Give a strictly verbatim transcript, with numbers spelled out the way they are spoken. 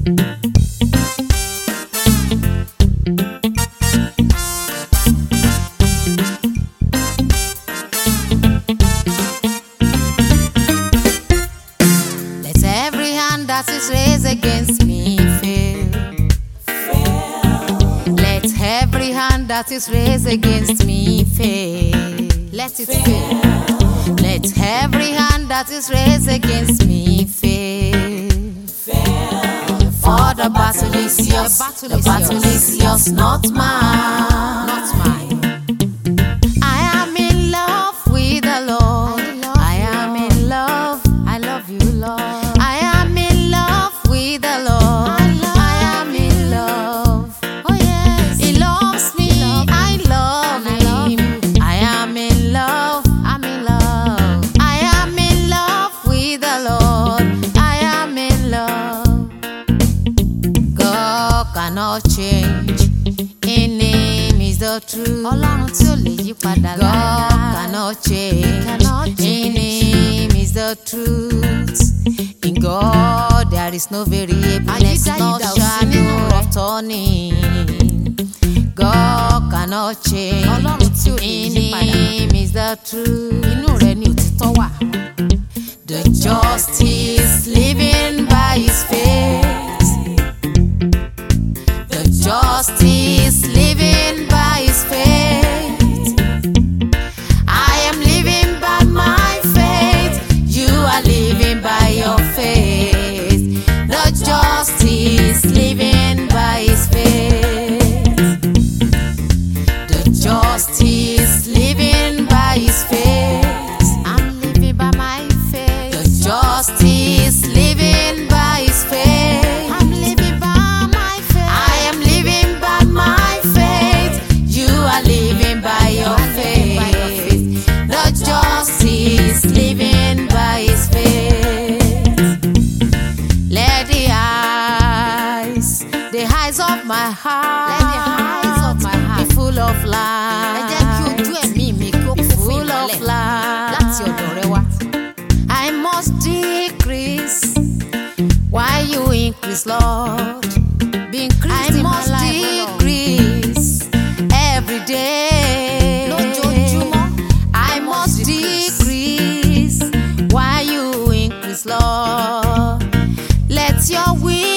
Let every hand that is raised against me fail. Let every hand that is raised against me fail. Let it fail. Let every hand that is raised against me fail. For the battle is yours, the battle is yours, not mine. Not mine. I am in love with the Lord. I am in love. I love you, Lord. I am in love with the Lord. I am in love. Oh yes, He loves me. I love Him. I am in love. I'm in love. I am in love with the Lord. I am in love. God cannot change. His name is the truth. Ọlọ́run tí ò lè yí padà láéláé. God cannot change. His name is the truth. In God there is no variableness, no shadow of turning. God cannot change. Ọlọ́run tí ò lè yí padà. His name is the truth. Inú rẹ̀ ni òtítọ́ wà. The just is living by His faith. The just is living by His faith. I am living by my faith. You are living by your faith. The just is living by His faith. The just is living by His faith. I'm living by my faith. The just is living by His faith. I'm living by my faith. I am living by my faith. You are living by your faith. The just is living by His faith. Let the eyes, the eyes of my heart, let the eyes of my heart be full of light. Ẹ jẹ́ kí ojú ẹ̀mí mi kí ó kún fún ìmọ́lẹ̀ láti ọ̀dọ̀ rẹ wá. I must decrease while you increase, Lord. Be increased I in must my life, decrease every day. Lójoojúmọ́. I must decrease while you increase, Lord. Let your will